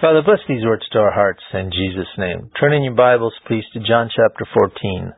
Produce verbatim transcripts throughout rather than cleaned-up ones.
Father, bless these words to our hearts in Jesus' name. Turn in your Bibles, please, to John chapter fourteen.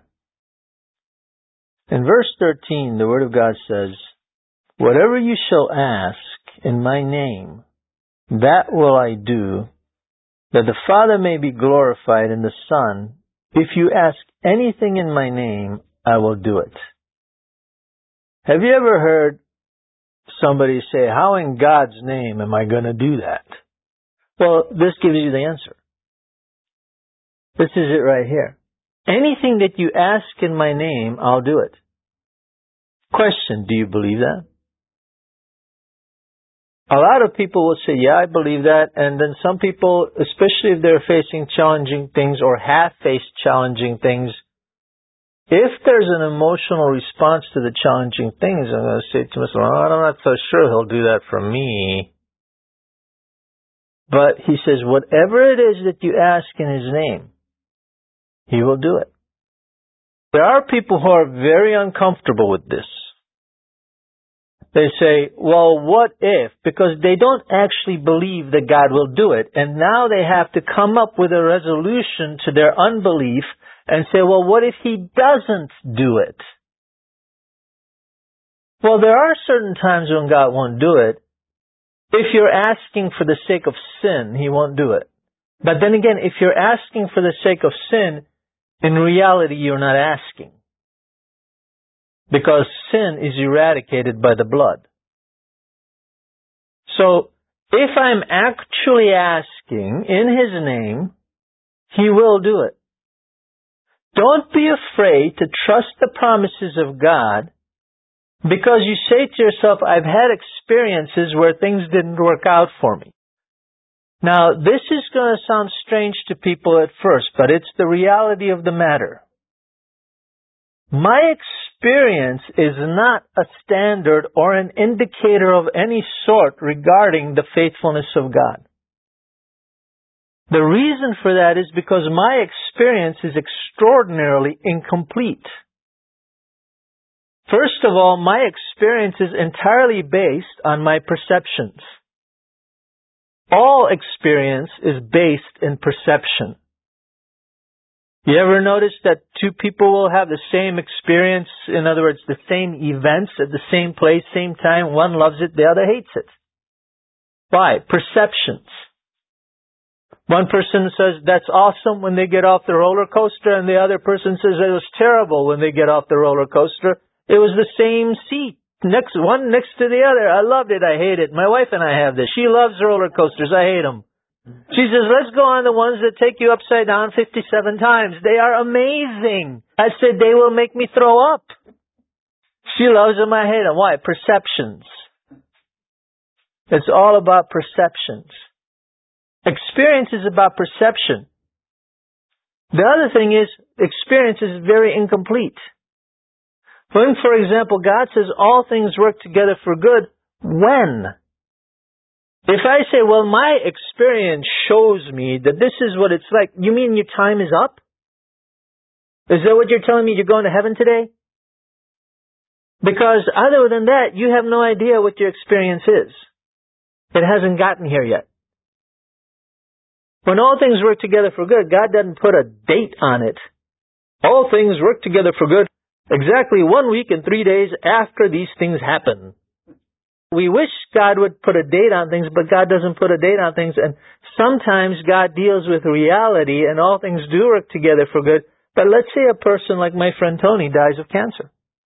In verse thirteen, the Word of God says, "Whatever you shall ask in my name, that will I do, that the Father may be glorified in the Son. If you ask anything in my name, I will do it." Have you ever heard somebody say, "How in God's name am I going to do that?" Well, this gives you the answer. This is it right here. Anything that you ask in my name, I'll do it. Question, do you believe that? A lot of people will say, yeah, I believe that. And then some people, especially if they're facing challenging things or have faced challenging things, if there's an emotional response to the challenging things, I'm going to say to myself, oh, I'm not so sure he'll do that for me. But he says, whatever it is that you ask in his name, he will do it. There are people who are very uncomfortable with this. They say, well, what if? Because they don't actually believe that God will do it. And now they have to come up with a resolution to their unbelief and say, well, what if he doesn't do it? Well, there are certain times when God won't do it. If you're asking for the sake of sin, he won't do it. But then again, if you're asking for the sake of sin, in reality, you're not asking. Because sin is eradicated by the blood. So, if I'm actually asking in his name, he will do it. Don't be afraid to trust the promises of God, because you say to yourself, I've had experiences where things didn't work out for me. Now, this is going to sound strange to people at first, but it's the reality of the matter. My experience is not a standard or an indicator of any sort regarding the faithfulness of God. The reason for that is because my experience is extraordinarily incomplete. First of all, my experience is entirely based on my perceptions. All experience is based in perception. You ever notice that two people will have the same experience, in other words, the same events at the same place, same time, one loves it, the other hates it? Why? Perceptions. One person says that's awesome when they get off the roller coaster, and the other person says it was terrible when they get off the roller coaster. It was the same seat, next one next to the other. I loved it, I hate it. My wife and I have this. She loves roller coasters, I hate them. She says, let's go on the ones that take you upside down fifty-seven times. They are amazing. I said, they will make me throw up. She loves them, I hate them. Why? Perceptions. It's all about perceptions. Experience is about perception. The other thing is, experience is very incomplete. When, for example, God says all things work together for good, when? If I say, well, my experience shows me that this is what it's like, you mean your time is up? Is that what you're telling me? You're going to heaven today? Because other than that, you have no idea what your experience is. It hasn't gotten here yet. When all things work together for good, God doesn't put a date on it. All things work together for good exactly one week and three days after these things happen. We wish God would put a date on things, but God doesn't put a date on things. And sometimes God deals with reality and all things do work together for good. But let's say a person like my friend Tony dies of cancer.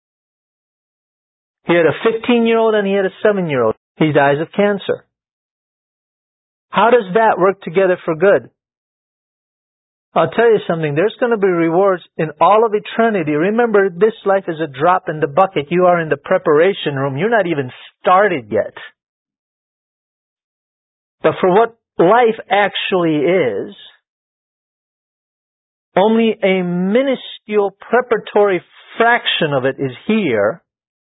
He had a fifteen-year-old and he had a seven-year-old. He dies of cancer. How does that work together for good? I'll tell you something. There's going to be rewards in all of eternity. Remember, this life is a drop in the bucket. You are in the preparation room. You're not even started yet. But for what life actually is, only a minuscule preparatory fraction of it is here.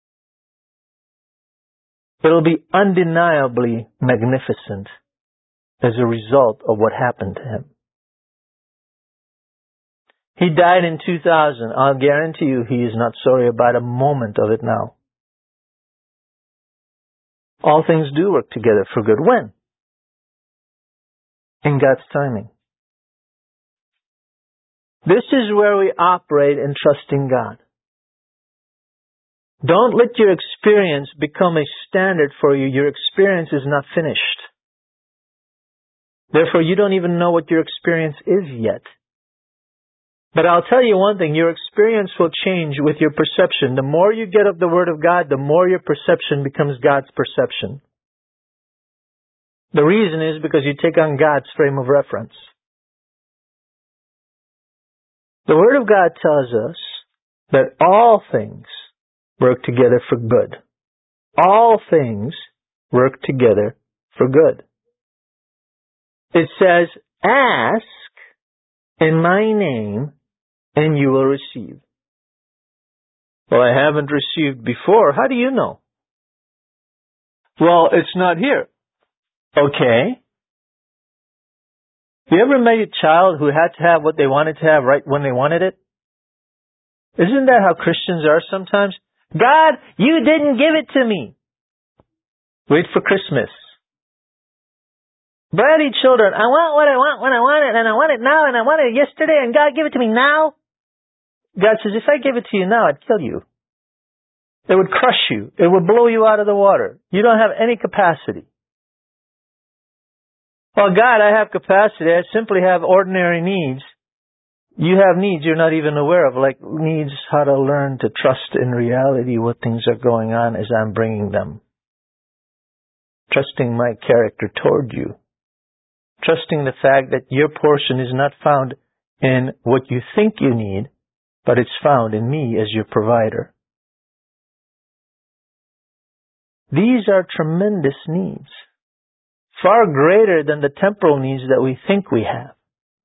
It'll be undeniably magnificent as a result of what happened to him. He died in two thousand. I'll guarantee you he is not sorry about a moment of it now. All things do work together for good. When? in God's timing. This is where we operate in trusting God. Don't let your experience become a standard for you. Your experience is not finished. Therefore, you don't even know what your experience is yet. But I'll tell you one thing, your experience will change with your perception. The more you get of the Word of God, the more your perception becomes God's perception. The reason is because you take on God's frame of reference. The Word of God tells us that all things work together for good. All things work together for good. It says, ask in my name and you will receive. Well, I haven't received before. How do you know? Well, it's not here. Okay. You ever met a child who had to have what they wanted to have right when they wanted it? Isn't that how Christians are sometimes? God, you didn't give it to me. Wait for Christmas. Bratty children, I want what I want when I want it, and I want it now, and I want it yesterday, and God, give it to me now. God says, if I give it to you now, I'd kill you. It would crush you. It would blow you out of the water. You don't have any capacity. Well, God, I have capacity. I simply have ordinary needs. You have needs you're not even aware of, like needs how to learn to trust in reality what things are going on as I'm bringing them. Trusting my character toward you. Trusting the fact that your portion is not found in what you think you need, but it's found in me as your provider. These are tremendous needs, far greater than the temporal needs that we think we have.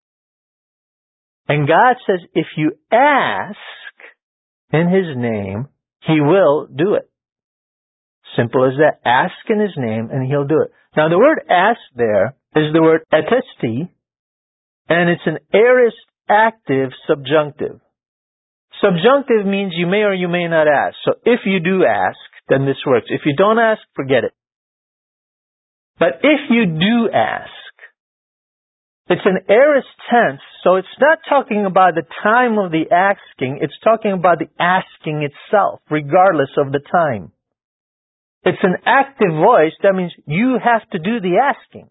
And God says, if you ask in His name, He will do it. Simple as that. Ask in His name and He'll do it. Now the word ask there is the word etesti, and it's an aorist active subjunctive. Subjunctive means you may or you may not ask. So if you do ask, then this works. If you don't ask, forget it. But if you do ask, it's an aorist tense, so it's not talking about the time of the asking, it's talking about the asking itself, regardless of the time. It's an active voice, that means you have to do the asking.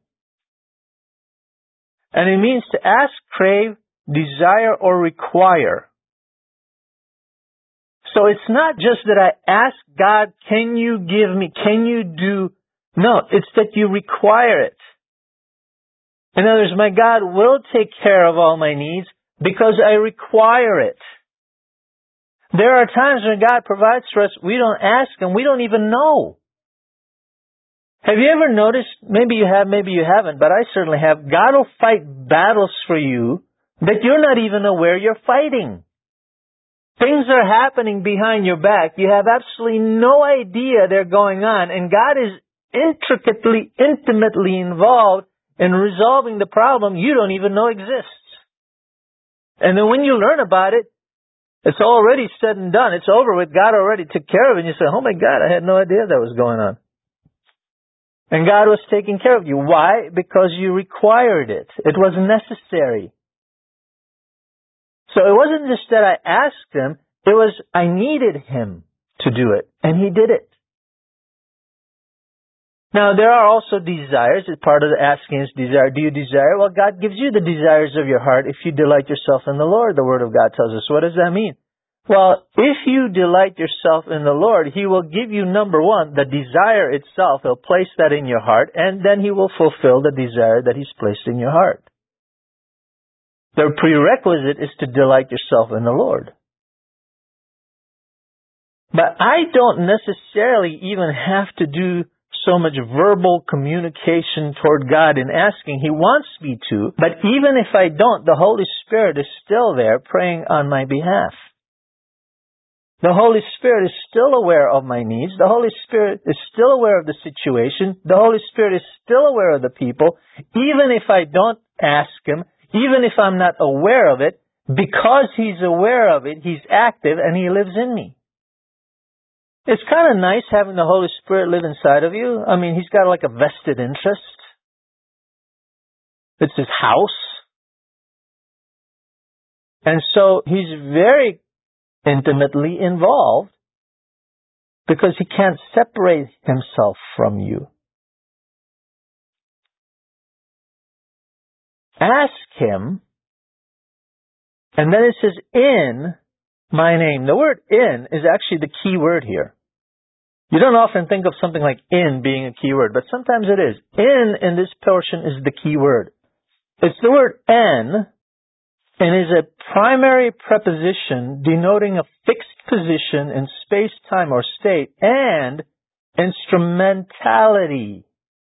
And it means to ask, crave, desire, or require. So it's not just that I ask God, can you give me, can you do, no, it's that you require it. In other words, my God will take care of all my needs because I require it. There are times when God provides for us, we don't ask and we don't even know. Have you ever noticed, maybe you have, maybe you haven't, but I certainly have, God will fight battles for you that you're not even aware you're fighting. Things are happening behind your back. You have absolutely no idea they're going on, and God is intricately, intimately involved in resolving the problem you don't even know exists. And then when you learn about it, it's already said and done. It's over with. God already took care of it. And you say, oh my God, I had no idea that was going on. And God was taking care of you. Why? Because you required it. It was necessary. So it wasn't just that I asked Him. It was I needed Him to do it. And He did it. Now, there are also desires. Part of the asking is desire. Do you desire? Well, God gives you the desires of your heart if you delight yourself in the Lord, the Word of God tells us. What does that mean? Well, if you delight yourself in the Lord, He will give you, number one, the desire itself. He'll place that in your heart, and then He will fulfill the desire that He's placed in your heart. The prerequisite is to delight yourself in the Lord. But I don't necessarily even have to do so much verbal communication toward God in asking. He wants me to, but even if I don't, the Holy Spirit is still there praying on my behalf. The Holy Spirit is still aware of my needs. The Holy Spirit is still aware of the situation. The Holy Spirit is still aware of the people. Even if I don't ask Him, even if I'm not aware of it, because He's aware of it, He's active and He lives in me. It's kind of nice having the Holy Spirit live inside of you. I mean, He's got like a vested interest. It's his house. And so he's very intimately involved because he can't separate himself from you. Ask him, and then it says, in my name. The word in is actually the key word here. You don't often think of something like in being a key word, but sometimes it is. In, in this portion, is the key word. It's the word en, and is a primary preposition denoting a fixed position in space, time, or state, and instrumentality.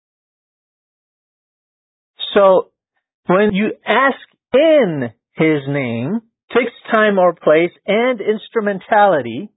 So, when you ask in his name, fixed time or place, and instrumentality,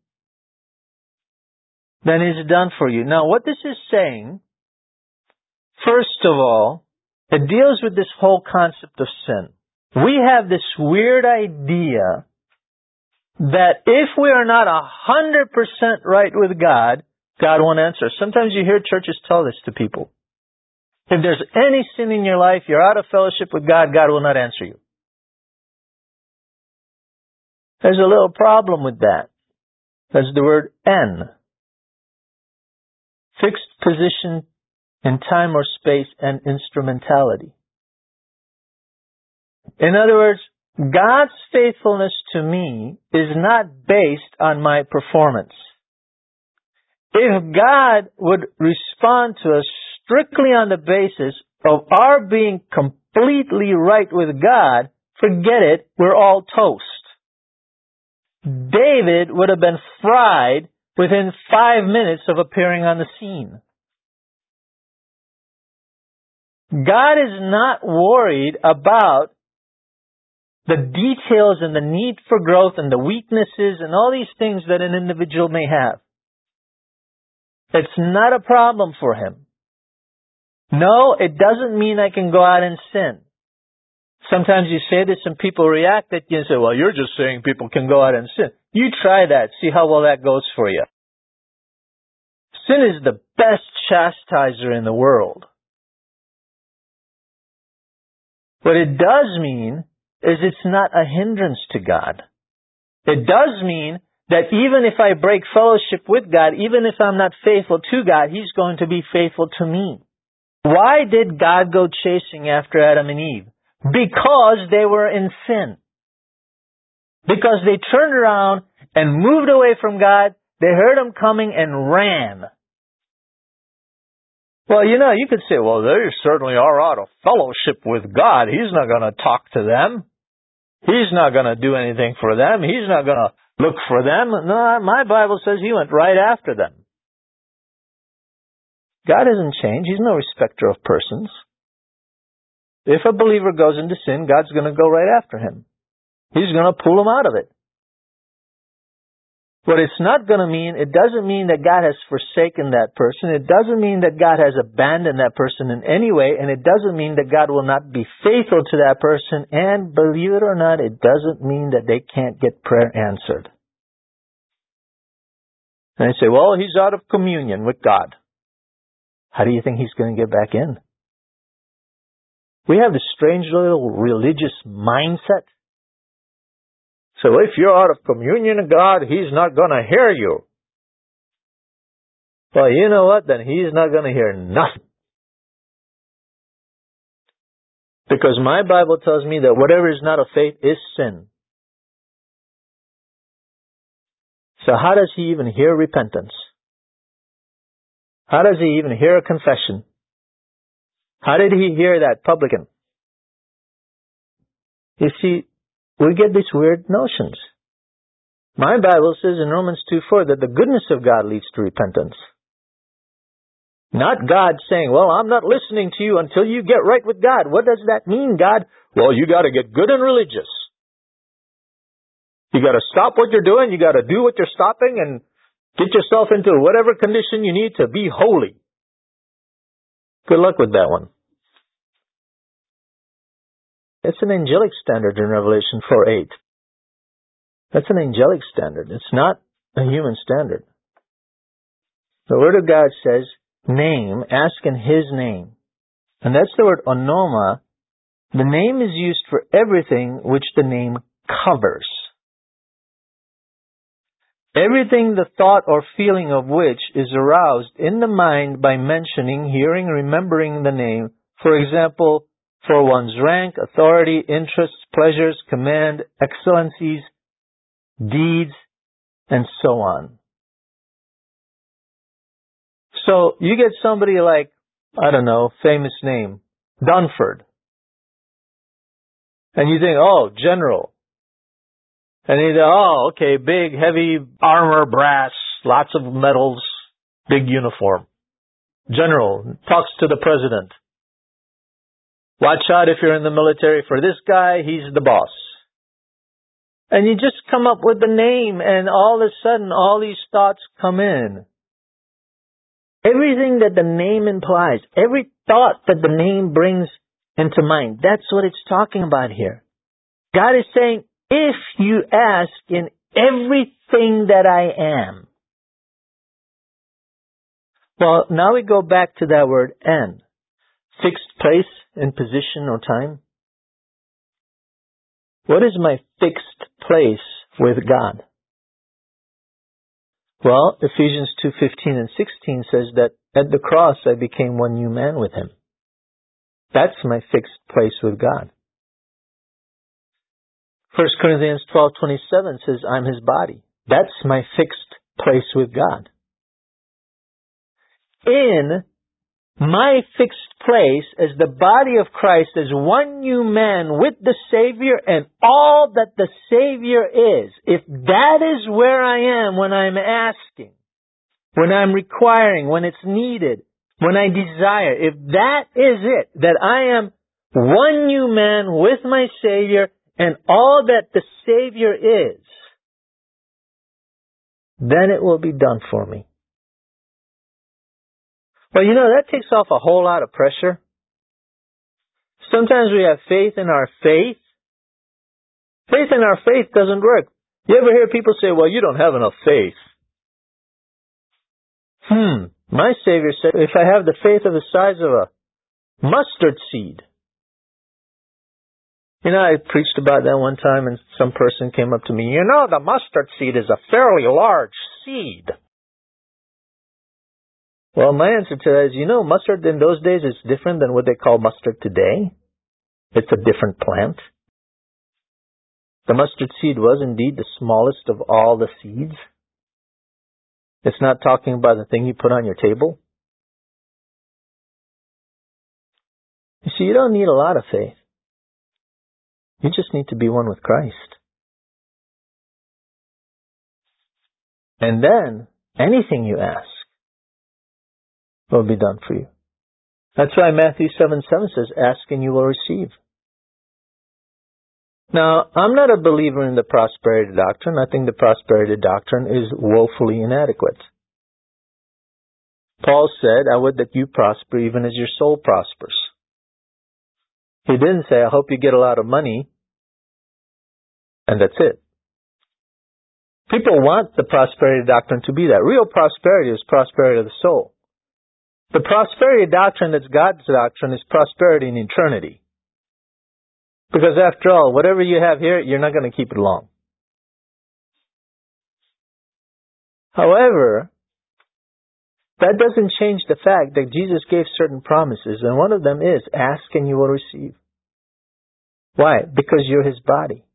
then it's done for you. Now, what this is saying, first of all, it deals with this whole concept of sin. We have this weird idea that if we are not a hundred percent right with God, God won't answer. Sometimes you hear churches tell this to people. If there's any sin in your life, you're out of fellowship with God, God will not answer you. There's a little problem with that. That's the word en. Fixed position in time or space and instrumentality. In other words, God's faithfulness to me is not based on my performance. If God would respond to us strictly on the basis of our being completely right with God, forget it, we're all toast. David would have been fried within five minutes of appearing on the scene. God is not worried about the details and the need for growth and the weaknesses and all these things that an individual may have. It's not a problem for him. No, it doesn't mean I can go out and sin. Sometimes you say this and people react at you and say, well, you're just saying people can go out and sin. You try that. See how well that goes for you. Sin is the best chastiser in the world. What it does mean is it's not a hindrance to God. It does mean that even if I break fellowship with God, even if I'm not faithful to God, He's going to be faithful to me. Why did God go chasing after Adam and Eve? Because they were in sin. Because they turned around and moved away from God, they heard Him coming and ran. Well, you know, you could say, well, they certainly are out of fellowship with God. He's not going to talk to them. He's not going to do anything for them. He's not going to look for them. No, my Bible says He went right after them. God hasn't changed. He's no respecter of persons. If a believer goes into sin, God's going to go right after him. He's going to pull him out of it. But it's not going to mean, it doesn't mean that God has forsaken that person. It doesn't mean that God has abandoned that person in any way. And it doesn't mean that God will not be faithful to that person. And believe it or not, it doesn't mean that they can't get prayer answered. And they say, well, he's out of communion with God. How do you think he's going to get back in? We have this strange little religious mindset. So if you're out of communion with God, He's not going to hear you. Well, you know what? Then He's not going to hear nothing. Because my Bible tells me that whatever is not of faith is sin. So how does He even hear repentance? How does He even hear a confession? How did He hear that publican? You see, we get these weird notions. My Bible says in Romans two four that the goodness of God leads to repentance. Not God saying, well, I'm not listening to you until you get right with God. What does that mean, God? Well, you got to get good and religious. You got to stop what you're doing. You got to do what you're stopping and get yourself into whatever condition you need to be holy. Good luck with that one. It's an angelic standard in Revelation four eight. That's an angelic standard. It's not a human standard. The Word of God says, name, ask in His name. And that's the word onoma The name is used for everything which the name covers. Everything the thought or feeling of which is aroused in the mind by mentioning, hearing, remembering the name. For example, for one's rank, authority, interests, pleasures, command, excellencies, deeds, and so on. So you get somebody like, I don't know, famous name, Dunford. And you think, oh, general. And you think, oh, okay, big, heavy armor, brass, lots of medals, big uniform. General, talks to the president. Watch out if you're in the military for this guy, he's the boss. And you just come up with the name, and all of a sudden, all these thoughts come in. Everything that the name implies, every thought that the name brings into mind, that's what it's talking about here. God is saying, if you ask in everything that I am. Well, now we go back to that word "en." Fixed place in position or time. What is my fixed place with God? Well, Ephesians two fifteen and sixteen says that at the cross I became one new man with Him. That's my fixed place with God. First Corinthians twelve twenty-seven says I'm His body. That's my fixed place with God. In my fixed place as the body of Christ, as one new man with the Savior and all that the Savior is, if that is where I am when I'm asking, when I'm requiring, when it's needed, when I desire, if that is it, that I am one new man with my Savior and all that the Savior is, then it will be done for me. Well, you know, that takes off a whole lot of pressure. Sometimes we have faith in our faith. Faith in our faith doesn't work. You ever hear people say, well, you don't have enough faith? Hmm. My Savior said, if I have the faith of the size of a mustard seed. You know, I preached about that one time and some person came up to me, you know, the mustard seed is a fairly large seed. Well, my answer to that is, you know, mustard in those days is different than what they call mustard today. It's a different plant. The mustard seed was indeed the smallest of all the seeds. It's not talking about the thing you put on your table. You see, you don't need a lot of faith. You just need to be one with Christ. And then, anything you ask will be done for you. That's why Matthew seven seven says, ask and you will receive. Now, I'm not a believer in the prosperity doctrine. I think the prosperity doctrine is woefully inadequate. Paul said, I would that you prosper even as your soul prospers. He didn't say, I hope you get a lot of money, and that's it. People want the prosperity doctrine to be that. Real prosperity is prosperity of the soul. The prosperity doctrine that's God's doctrine is prosperity in eternity. Because after all, whatever you have here, you're not going to keep it long. However, that doesn't change the fact that Jesus gave certain promises, and one of them is, ask and you will receive. Why? Because you're His body.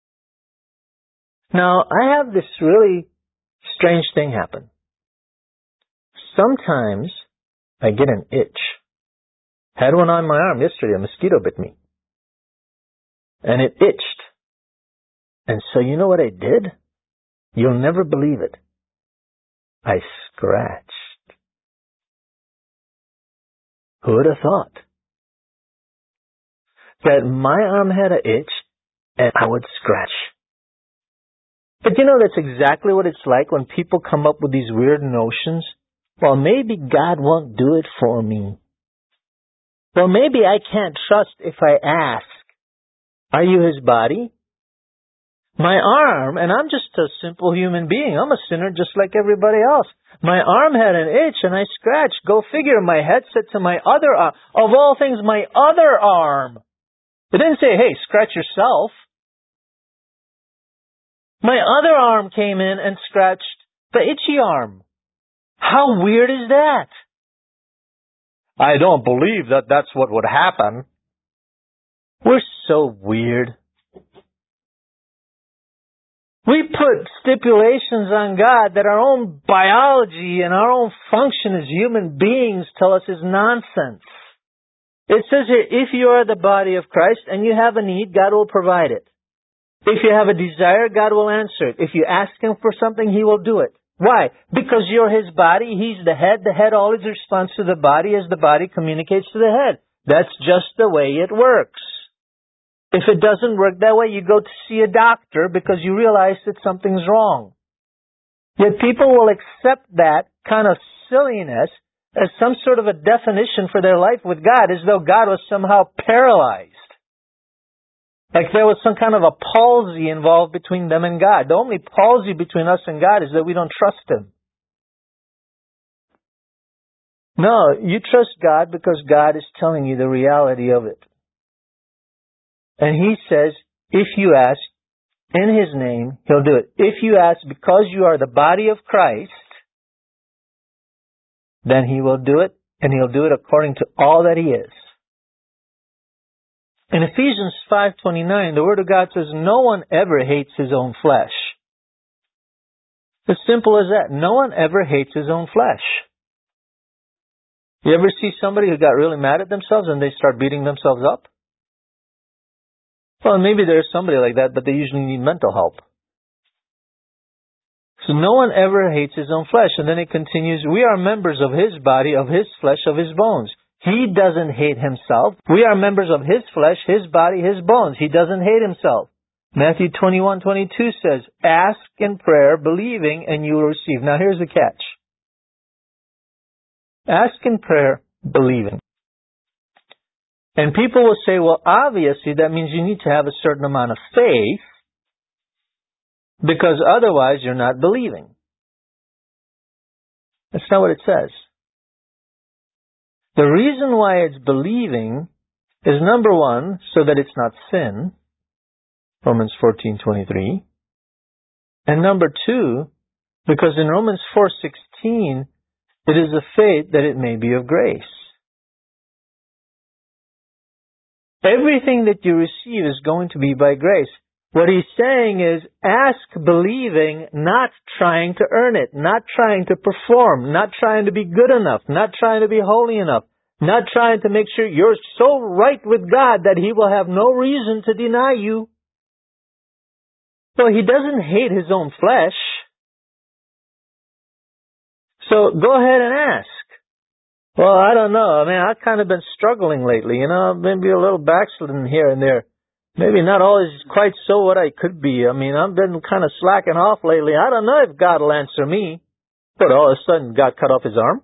Now, I have this really strange thing happen. Sometimes I get an itch. Had one on my arm yesterday, a mosquito bit me. And it itched. And so you know what I did? You'll never believe it. I scratched. Who would have thought that my arm had an itch and I would scratch? But you know, that's exactly what it's like when people come up with these weird notions. Well, maybe God won't do it for me. Well, maybe I can't trust if I ask. Are you His body? My arm, and I'm just a simple human being. I'm a sinner just like everybody else. My arm had an itch and I scratched. Go figure, my head said to my other arm, of all things, my other arm. It didn't say, hey, scratch yourself. My other arm came in and scratched the itchy arm. How weird is that? I don't believe that that's what would happen. We're so weird. We put stipulations on God that our own biology and our own function as human beings tell us is nonsense. It says here, if you are the body of Christ and you have a need, God will provide it. If you have a desire, God will answer it. If you ask Him for something, He will do it. Why? Because you're His body, He's the head. The head always responds to the body as the body communicates to the head. That's just the way it works. If it doesn't work that way, you go to see a doctor because you realize that something's wrong. Yet people will accept that kind of silliness as some sort of a definition for their life with God, as though God was somehow paralyzed. Like there was some kind of a palsy involved between them and God. The only palsy between us and God is that we don't trust Him. No, you trust God because God is telling you the reality of it. And He says, if you ask in His name, He'll do it. If you ask because you are the body of Christ, then He will do it, and He'll do it according to all that He is. In Ephesians five twenty-nine, the Word of God says, no one ever hates his own flesh. As simple as that. No one ever hates his own flesh. You ever see somebody who got really mad at themselves and they start beating themselves up? Well, maybe there's somebody like that, but they usually need mental help. So no one ever hates his own flesh. And then it continues, we are members of His body, of His flesh, of His bones. He doesn't hate Himself. We are members of His flesh, His body, His bones. He doesn't hate Himself. Matthew twenty-one twenty-two says, ask in prayer, believing, and you will receive. Now here's the catch. Ask in prayer, believing. And people will say, well, obviously that means you need to have a certain amount of faith, because otherwise you're not believing. That's not what it says. The reason why it's believing is, number one, so that it's not sin, Romans fourteen twenty-three. And number two, because in Romans four sixteen, it is a faith that it may be of grace. Everything that you receive is going to be by grace. What he's saying is, ask believing, not trying to earn it, not trying to perform, not trying to be good enough, not trying to be holy enough, not trying to make sure you're so right with God that He will have no reason to deny you. Well, He doesn't hate His own flesh. So go ahead and ask. Well, I don't know. I mean, I've kind of been struggling lately, you know, maybe a little backslidden here and there. Maybe not always quite so what I could be. I mean, I've been kind of slacking off lately. I don't know if God will answer me. But all of a sudden, God cut off His arm?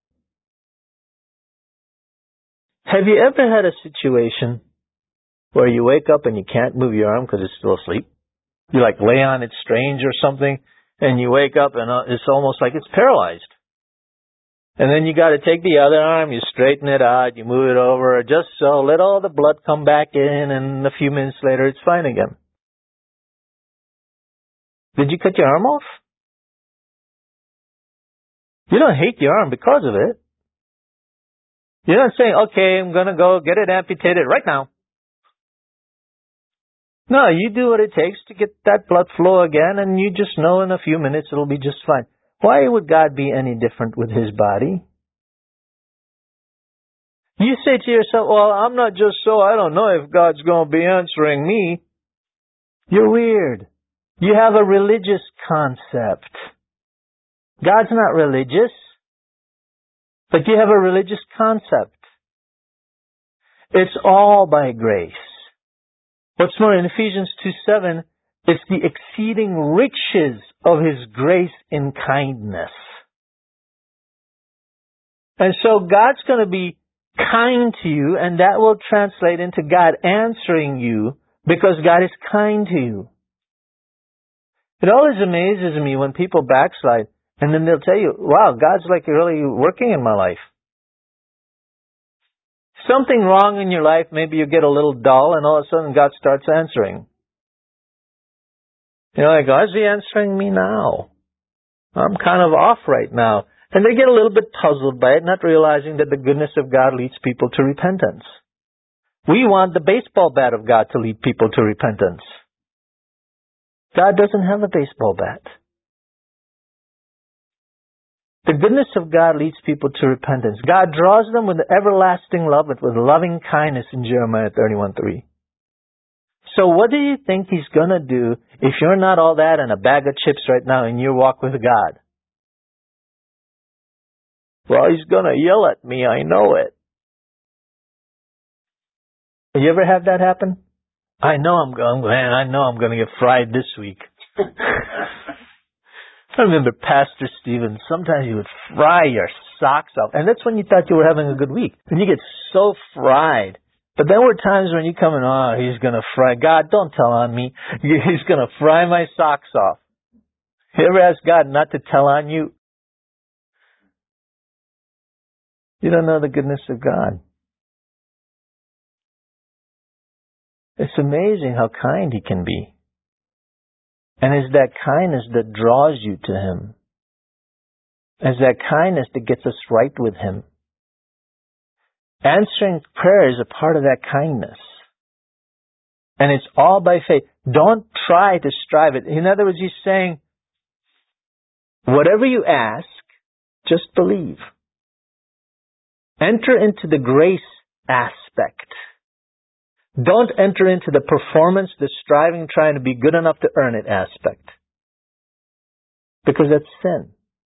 Have you ever had a situation where you wake up and you can't move your arm because it's still asleep? You like lay on it strange or something, and you wake up and it's almost like it's paralyzed. And then you got to take the other arm, you straighten it out, you move it over, just so, let all the blood come back in, and a few minutes later it's fine again. Did you cut your arm off? You don't hate your arm because of it. You're not saying, okay, I'm going to go get it amputated right now. No, you do what it takes to get that blood flow again, and you just know in a few minutes it'll be just fine. Why would God be any different with His body? You say to yourself, well, I'm not just so, I don't know if God's going to be answering me. You're weird. You have a religious concept. God's not religious, but you have a religious concept. It's all by grace. What's more, in Ephesians two seven, it's the exceeding riches of His grace in kindness. And so God's going to be kind to you, and that will translate into God answering you because God is kind to you. It always amazes me when people backslide, and then they'll tell you, wow, God's like really working in my life. something wrong in your life, maybe you get a little dull and all of a sudden God starts answering. You know, like, oh, is he answering me now? I'm kind of off right now. And they get a little bit puzzled by it, not realizing that the goodness of God leads people to repentance. We want the baseball bat of God to lead people to repentance. God doesn't have a baseball bat. The goodness of God leads people to repentance. God draws them with everlasting love, with loving kindness in Jeremiah thirty-one three. So what do you think He's going to do if you're not all that and a bag of chips right now in your walk with God? Well, He's going to yell at me, I know it. Have you ever had that happen? I know I'm going, man, I know I'm going to get fried this week. I remember Pastor Stephen, sometimes he would fry your socks off. And that's when you thought you were having a good week. And you get so fried. But there were times when you come in, oh, he's going to fry. God, don't tell on me. He's going to fry my socks off. You ever ask God not to tell on you? You don't know the goodness of God. It's amazing how kind He can be. And it's that kindness that draws you to Him. It's that kindness that gets us right with Him. Answering prayer is a part of that kindness. And it's all by faith. Don't try to strive it. In other words, He's saying, whatever you ask, just believe. Enter into the grace aspect. Don't enter into the performance, the striving, trying to be good enough to earn it aspect. Because that's sin.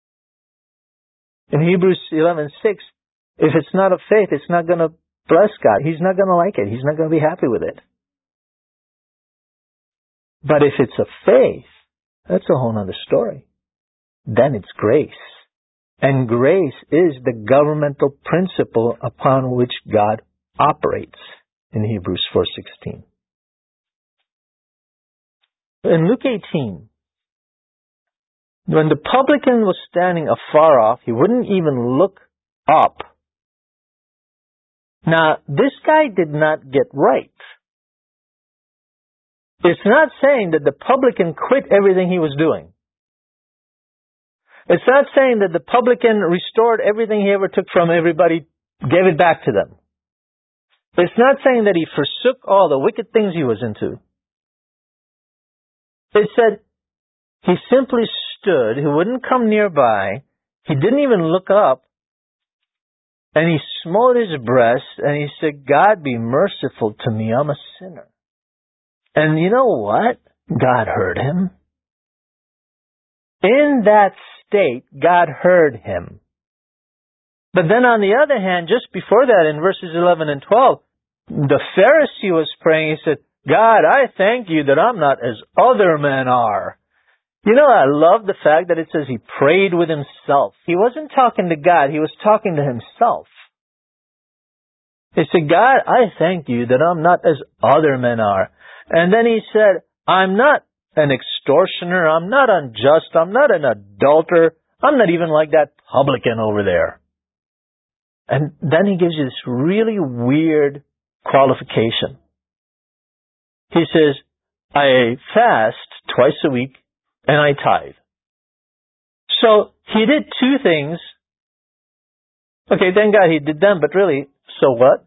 In Hebrews eleven six, if it's not of faith, it's not going to bless God. He's not going to like it. He's not going to be happy with it. But if it's of faith, that's a whole other story. Then it's grace. And grace is the governmental principle upon which God operates. In Hebrews four sixteen. In Luke eighteen, when the publican was standing afar off, he wouldn't even look up. Now, this guy did not get right. It's not saying that the publican quit everything he was doing. It's not saying that the publican restored everything he ever took from everybody, gave it back to them. It's not saying that he forsook all the wicked things he was into. It said he simply stood, he wouldn't come nearby, he didn't even look up, and he smote his breast, and he said, God, be merciful to me, I'm a sinner. And you know what? God heard him. In that state, God heard him. But then on the other hand, just before that, in verses eleven and twelve, the Pharisee was praying. He said, God, I thank you that I'm not as other men are. You know, I love the fact that it says he prayed with himself. He wasn't talking to God. He was talking to himself. He said, God, I thank you that I'm not as other men are. And then he said, I'm not an extortioner. I'm not unjust. I'm not an adulterer. I'm not even like that publican over there. And then he gives you this really weird qualification. He says, I fast twice a week and I tithe. So he did two things. Okay, thank God he did them, but really, so what?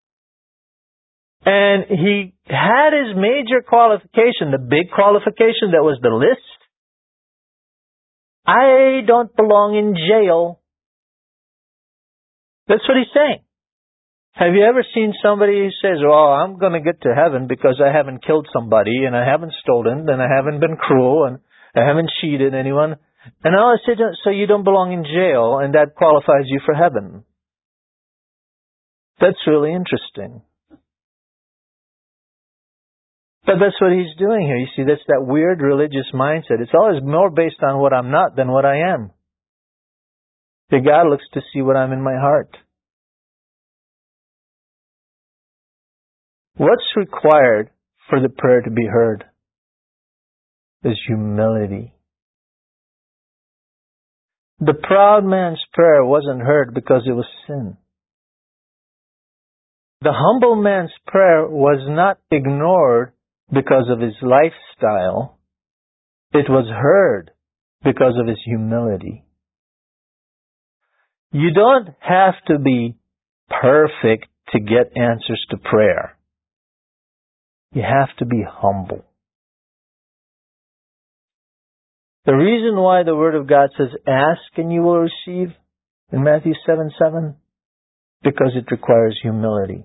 And he had his major qualification, the big qualification that was the list. I don't belong in jail. That's what he's saying. Have you ever seen somebody who says, well, I'm going to get to heaven because I haven't killed somebody and I haven't stolen and I haven't been cruel and I haven't cheated anyone. And I said, so you don't belong in jail and that qualifies you for heaven. That's really interesting. But that's what he's doing here. You see, that's that weird religious mindset. It's always more based on what I'm not than what I am. The God looks to see what I'm in my heart. What's required for the prayer to be heard is humility. The proud man's prayer wasn't heard because it was sin. The humble man's prayer was not ignored because of his lifestyle. It was heard because of his humility. You don't have to be perfect to get answers to prayer. You have to be humble. The reason why the Word of God says, ask and you will receive in Matthew seven seven, because it requires humility.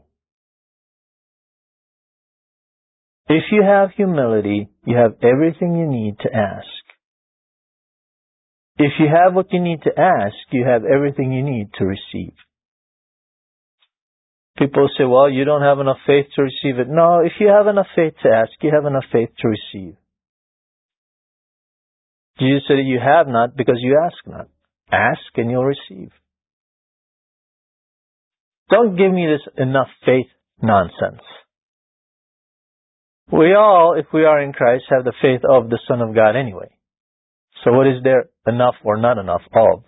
If you have humility, you have everything you need to ask. If you have what you need to ask, you have everything you need to receive. People say, well, you don't have enough faith to receive it. No, if you have enough faith to ask, you have enough faith to receive. Jesus said you have not because you ask not. Ask and you'll receive. Don't give me this enough faith nonsense. We all, if we are in Christ, have the faith of the Son of God anyway. So what is there enough or not enough of?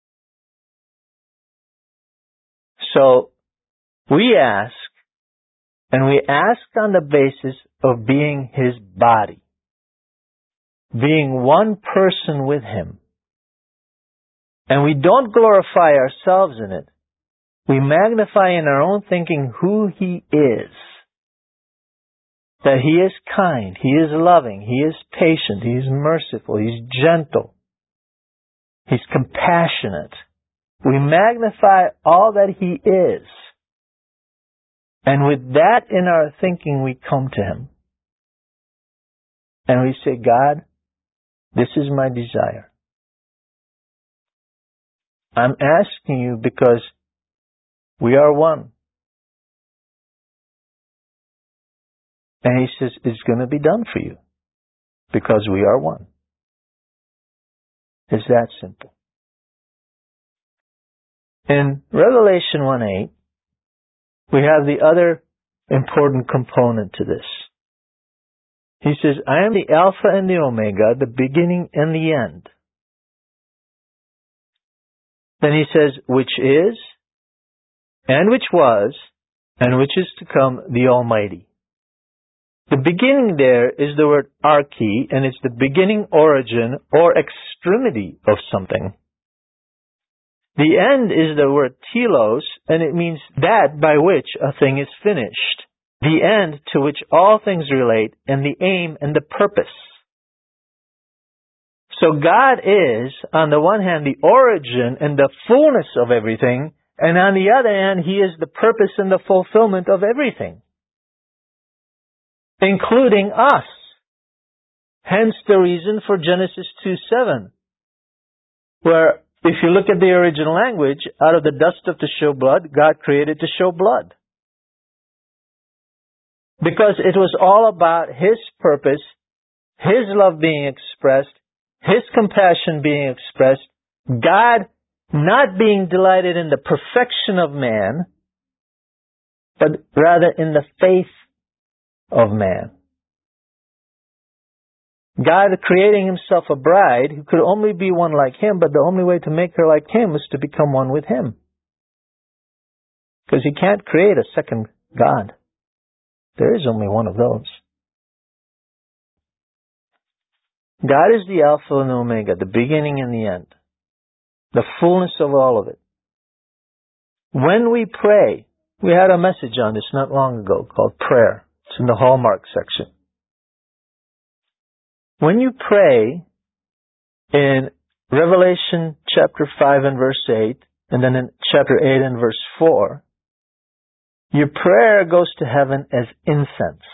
So we ask, and we ask on the basis of being His body, being one person with Him. And we don't glorify ourselves in it. We magnify in our own thinking who He is. That He is kind, He is loving, He is patient, He is merciful, He's gentle, He's compassionate. We magnify all that He is. And with that in our thinking, we come to Him. And we say, God, this is my desire. I'm asking you because we are one. And He says, it's going to be done for you because we are one. It's that simple. In Revelation one eight, we have the other important component to this. He says, I am the Alpha and the Omega, the beginning and the end. Then He says, which is, and which was, and which is to come, the Almighty. The beginning there is the word arche, and it's the beginning, origin, or extremity of something. The end is the word telos, and it means that by which a thing is finished. The end to which all things relate, and the aim and the purpose. So God is, on the one hand, the origin and the fullness of everything, and on the other hand, He is the purpose and the fulfillment of everything, including us. Hence the reason for Genesis two seven, where if you look at the original language, out of the dust of to show blood, God created to show blood. Because it was all about His purpose, His love being expressed, His compassion being expressed, God not being delighted in the perfection of man, but rather in the faith of man. God creating Himself a bride who could only be one like Him, but the only way to make her like Him was to become one with Him. Because He can't create a second God. There is only one of those. God is the Alpha and the Omega, the beginning and the end. The fullness of all of it. When we pray, we had a message on this not long ago called prayer. It's in the Hallmark section. When you pray in Revelation chapter five and verse eight, and then in chapter eight and verse four, your prayer goes to heaven as incense.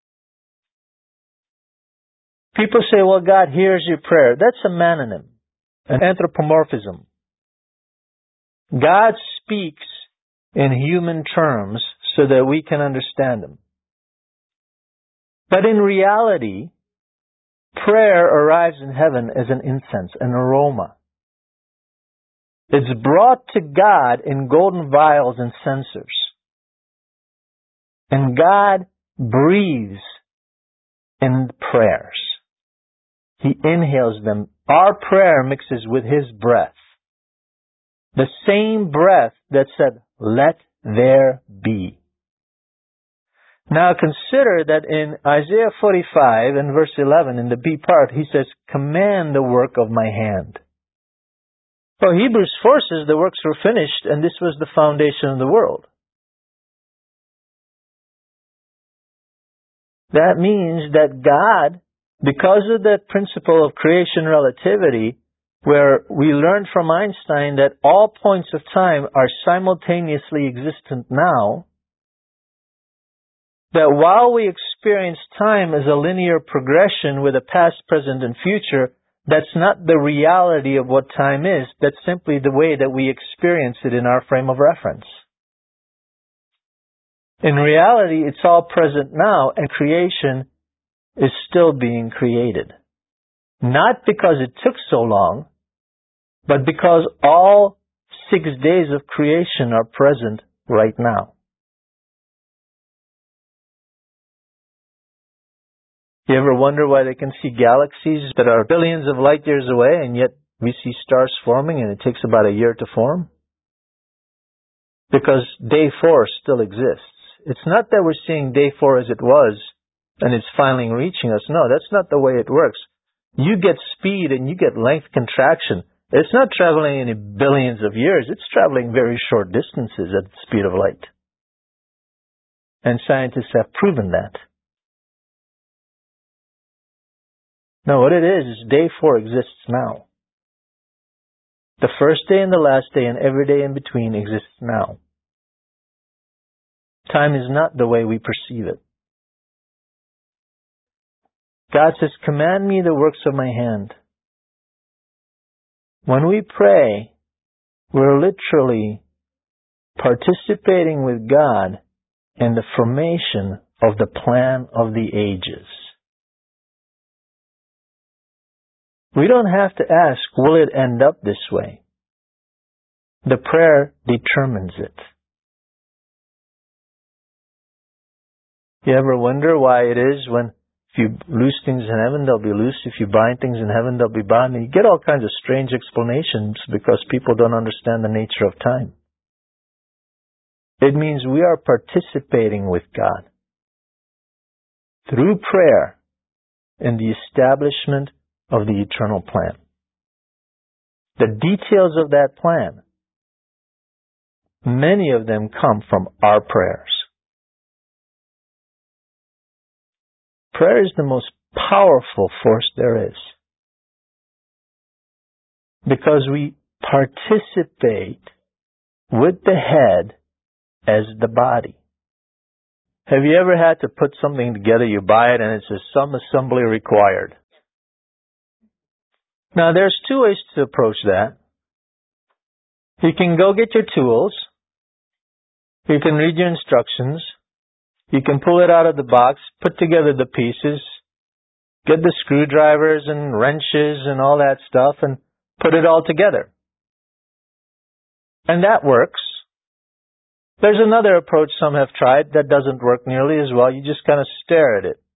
People say, well, God hears your prayer. That's a manonym, an anthropomorphism. God speaks in human terms so that we can understand Him. But in reality, prayer arrives in heaven as an incense, an aroma. It's brought to God in golden vials and censers. And God breathes in prayers. He inhales them. Our prayer mixes with His breath. The same breath that said, let there be. Now consider that in Isaiah forty-five and verse eleven, in the B part, he says, command the work of my hand. Well, Hebrews four says the works were finished and this was the foundation of the world. That means that God, because of that principle of creation relativity, where we learned from Einstein that all points of time are simultaneously existent now, that while we experience time as a linear progression with a past, present, and future, that's not the reality of what time is. That's simply the way that we experience it in our frame of reference. In reality, it's all present now, and creation is still being created. Not because it took so long, but because all six days of creation are present right now. You ever wonder why they can see galaxies that are billions of light years away, and yet we see stars forming and it takes about a year to form? Because day four still exists. It's not that we're seeing day four as it was and it's finally reaching us. No, that's not the way it works. You get speed and you get length contraction. It's not traveling any billions of years. It's traveling very short distances at the speed of light. And scientists have proven that. No, what it is, is day four exists now. The first day and the last day and every day in between exists now. Time is not the way we perceive it. God says, command me the works of my hand. When we pray, we're literally participating with God in the formation of the plan of the ages. We don't have to ask, will it end up this way? The prayer determines it. You ever wonder why it is when if you loose things in heaven, they'll be loose. If you bind things in heaven, they'll be bound. And you get all kinds of strange explanations because people don't understand the nature of time. It means we are participating with God through prayer in the establishment of the eternal plan. The details of that plan, many of them come from our prayers. Prayer is the most powerful force there is, because we participate with the head as the body. Have you ever had to put something together, you buy it, and it says some assembly required? Now, there's two ways to approach that. You can go get your tools. You can read your instructions. You can pull it out of the box, put together the pieces, get the screwdrivers and wrenches and all that stuff, and put it all together. And that works. There's another approach some have tried that doesn't work nearly as well. You just kind of stare at it.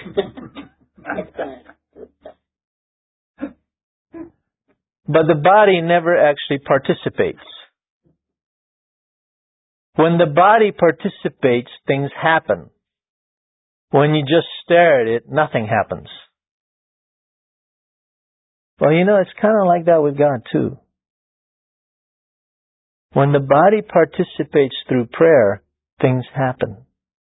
But the body never actually participates. When the body participates, things happen. When you just stare at it, nothing happens. Well, you know, it's kind of like that with God too. When the body participates through prayer, things happen.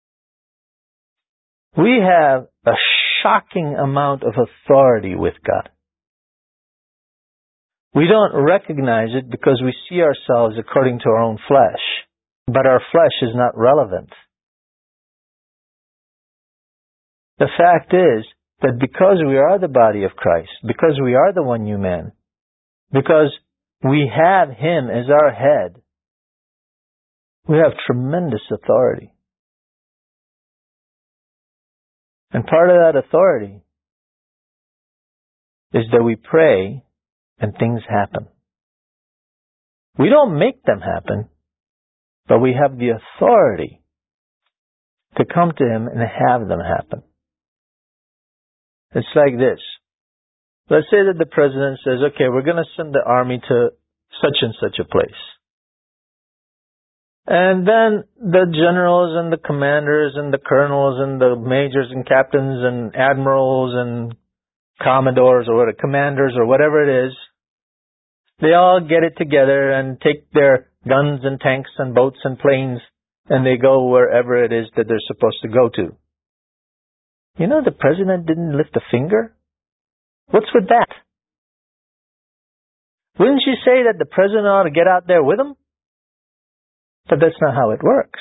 We have a shocking amount of authority with God. We don't recognize it because we see ourselves according to our own flesh. But our flesh is not relevant. The fact is that because we are the body of Christ, because we are the one new man, because we have Him as our head, we have tremendous authority. And part of that authority is that we pray and things happen. We don't make them happen, but we have the authority to come to Him and have them happen. It's like this. Let's say that the president says, okay, we're going to send the army to such and such a place. And then the generals and the commanders and the colonels and the majors and captains and admirals and commodores or what, commanders or whatever it is, they all get it together and take their guns and tanks and boats and planes and they go wherever it is that they're supposed to go to. You know, the president didn't lift a finger? What's with that? Wouldn't you say that the president ought to get out there with them? But that's not how it works.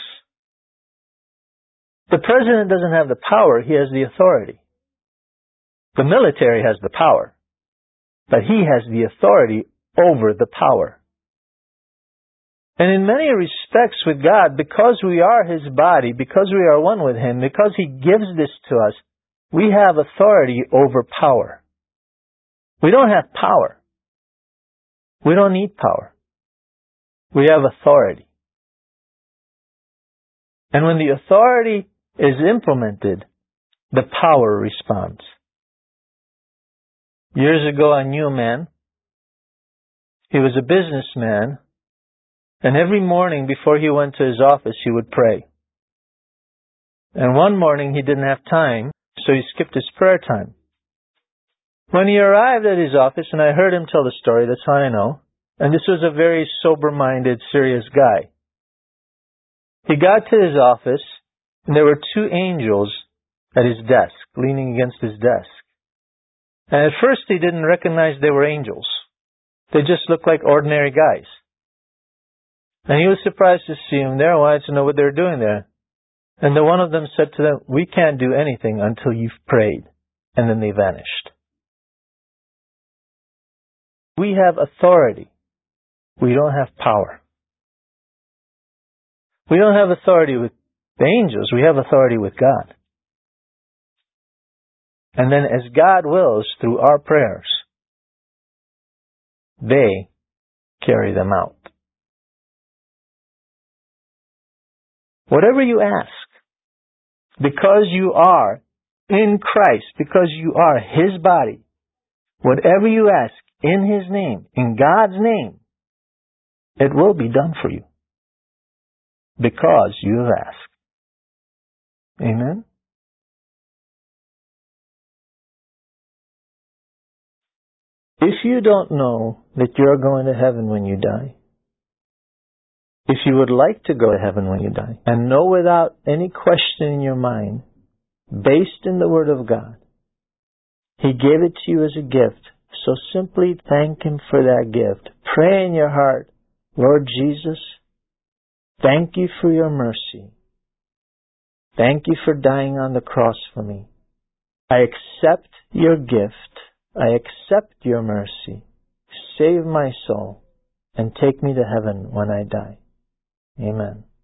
The president doesn't have the power, he has the authority. The military has the power, but he has the authority over the power. And in many respects with God, because we are His body, because we are one with Him, because He gives this to us, we have authority over power. We don't have power. We don't need power. We have authority. And when the authority is implemented, the power responds. Years ago, I knew a man. He was a businessman. And every morning before he went to his office, he would pray. And one morning he didn't have time, so he skipped his prayer time. When he arrived at his office, and I heard him tell the story, that's how I know, and this was a very sober-minded, serious guy. He got to his office, and there were two angels at his desk, leaning against his desk. And at first he didn't recognize they were angels. They just looked like ordinary guys. And he was surprised to see them there and wanted to know what they were doing there. And then one of them said to them, "We can't do anything until you've prayed." And then they vanished. We have authority. We don't have power. We don't have authority with the angels. We have authority with God. And then as God wills, through our prayers, they carry them out. Whatever you ask, because you are in Christ, because you are His body, whatever you ask in His name, in God's name, it will be done for you. Because you have asked. Amen? If you don't know that you're going to heaven when you die, if you would like to go to heaven when you die, and know without any question in your mind, based in the Word of God, He gave it to you as a gift, so simply thank Him for that gift. Pray in your heart, "Lord Jesus, thank you for your mercy. Thank you for dying on the cross for me. I accept your gift. I accept your mercy. Save my soul and take me to heaven when I die." Amen.